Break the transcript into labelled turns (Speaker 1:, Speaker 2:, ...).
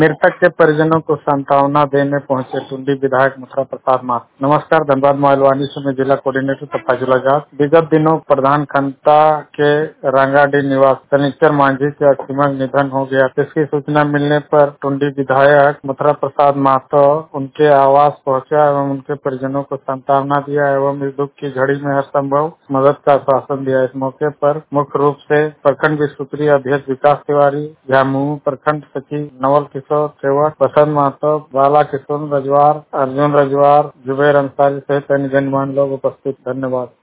Speaker 1: मृतक के परिजनों को सांत्वना देने पहुंचे टुंडी विधायक मथुरा प्रसाद माथुर। नमस्कार, धनबाद मोबाइलवानी से मैं जिला कोऑर्डिनेटर तफाजुल आजाद। विगत दिनों प्रधान खंता के रंगाडी निवास शनिचर मांझी का अकस्मात निधन हो गया। इसकी सूचना मिलने पर टुंडी विधायक मथुरा प्रसाद माथुर उनके आवास पहुंचा एवं उनके परिजनों को सांत्वना दिया एवं इस दुख की घड़ी में हर संभव मदद का आश्वासन दिया। इस मौके पर मुख्य रूप से प्रखंड विस्तृतीय अध्यक्ष विकास तिवारी, झामुमो प्रखंड सचिव नवल किशोर सेवक, बसंत महतो, बाला किशोर रजवार, अर्जुन रजवार, जुबैर अंसारी सहित अन्य गणमान्य लोग उपस्थित। धन्यवाद।